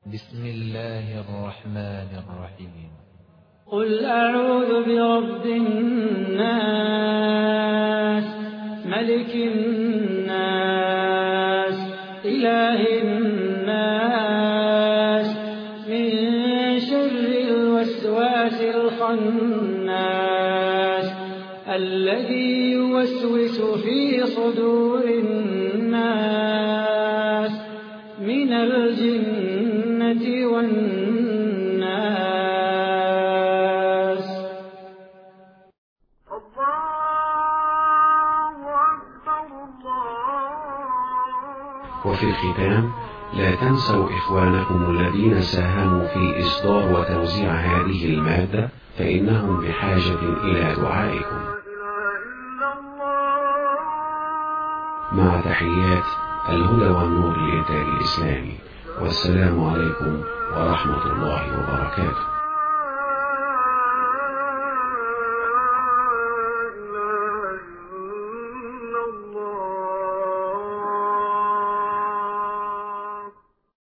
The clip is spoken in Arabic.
بسم الله الرحمن الرحيم. قل أعوذ برب الناس ملك الناس إله الناس من شر الوسواس الخناس الذي يوسوس في صدور الناس من الجنة والناس. وفي الختام لا تنسوا إخوانكم الذين ساهموا في إصدار وتوزيع هذه المادة، فإنهم بحاجة إلى دعائكم. مع تحيات الهدى والنور للإنتاج الإسلامي، والسلام عليكم ورحمة الله وبركاته.